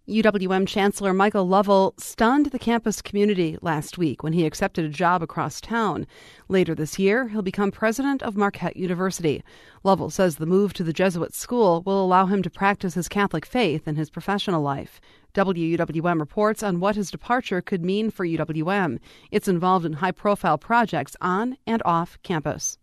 UWM Chancellor Michael Lovell stunned the campus community last week when he accepted a job across town. Later this year, he'll become president of Marquette University. Lovell says the move to the Jesuit school will allow him to practice his Catholic faith in his professional life. WUWM reports on what his departure could mean for UWM. It's involved in high-profile projects on and off campus.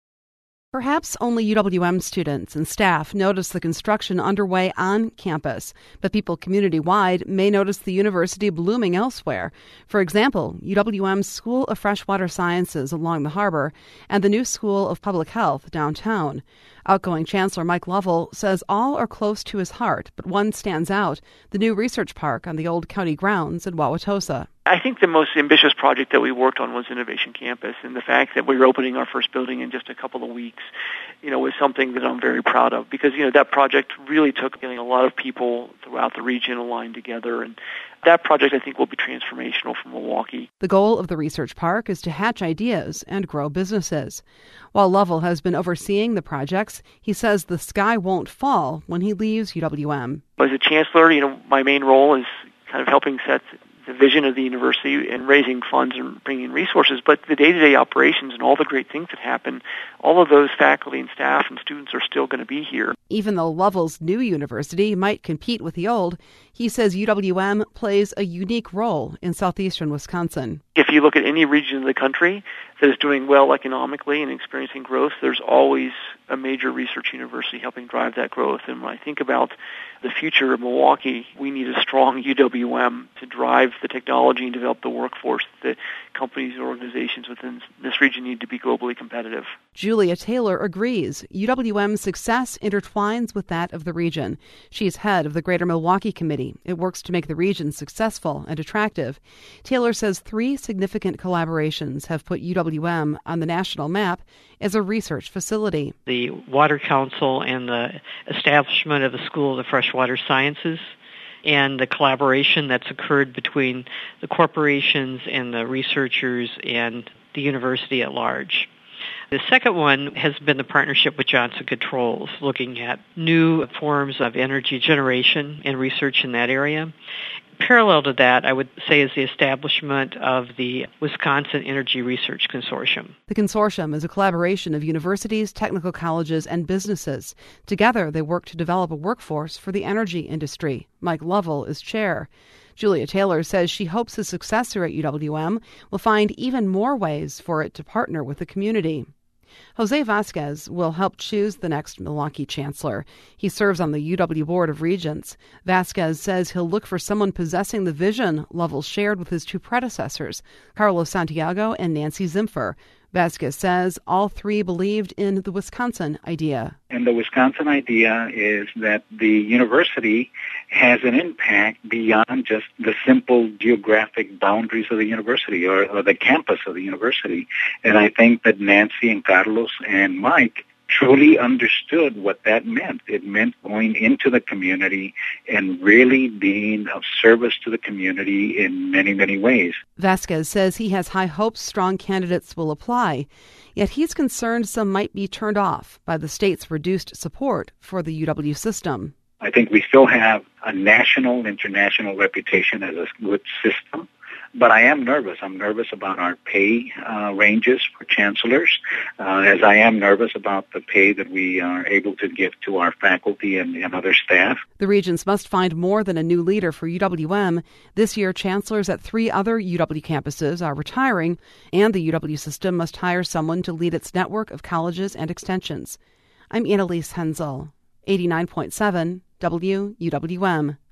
Perhaps only UWM students and staff notice the construction underway on campus, but people community-wide may notice the university blooming elsewhere. For example, UWM's School of Freshwater Sciences along the harbor and the new School of Public Health downtown. Outgoing Chancellor Mike Lovell says all are close to his heart, but one stands out, the new research park on the old county grounds in Wauwatosa. I think the most ambitious project that we worked on was Innovation Campus, and the fact that we were opening our first building in just a couple of weeks, was something that I'm very proud of, because, that project really took getting a lot of people throughout the region aligned together, and that project, I think, will be transformational for Milwaukee. The goal of the research park is to hatch ideas and grow businesses. While Lovell has been overseeing the projects, he says the sky won't fall when he leaves UWM. As a chancellor, my main role is kind of helping set the vision of the university and raising funds and bringing in resources, but the day-to-day operations and all the great things that happen, all of those faculty and staff and students are still going to be here. Even though Lovell's new university might compete with the old, he says UWM plays a unique role in southeastern Wisconsin. If you look at any region of the country that is doing well economically and experiencing growth, there's always a major research university helping drive that growth. And when I think about the future of Milwaukee, we need a strong UWM to drive the technology and develop the workforce. The companies and organizations within this region need to be globally competitive. Julia Taylor agrees. UWM's success intertwines with that of the region. She's head of the Greater Milwaukee Committee. It works to make the region successful and attractive. Taylor says 3 significant collaborations have put UWM on the national map as a research facility. The Water Council and the establishment of the School of the Freshwater Sciences, and the collaboration that's occurred between the corporations and the researchers and the university at large. The second one has been the partnership with Johnson Controls, looking at new forms of energy generation and research in that area. Parallel to that, I would say, is the establishment of the Wisconsin Energy Research Consortium. The consortium is a collaboration of universities, technical colleges, and businesses. Together, they work to develop a workforce for the energy industry. Mike Lovell is chair. Julia Taylor says she hopes his successor at UWM will find even more ways for it to partner with the community. Jose Vasquez will help choose the next Milwaukee chancellor. He serves on the UW Board of Regents. Vasquez says he'll look for someone possessing the vision Lovell shared with his 2 predecessors, Carlos Santiago and Nancy Zimpher. Vasquez says all 3 believed in the Wisconsin idea. And the Wisconsin idea is that the university has an impact beyond just the simple geographic boundaries of the university or the campus of the university. And I think that Nancy and Carlos and Mike truly understood what that meant. It meant going into the community and really being of service to the community in many, many ways. Vasquez says he has high hopes strong candidates will apply, yet he's concerned some might be turned off by the state's reduced support for the UW system. I think we still have a national, international reputation as a good system. But I am nervous. I'm nervous about our pay ranges for chancellors, as I am nervous about the pay that we are able to give to our faculty and other staff. The Regents must find more than a new leader for UWM. This year, chancellors at 3 other UW campuses are retiring, and the UW system must hire someone to lead its network of colleges and extensions. I'm Annalise Hensel, 89.7 WUWM.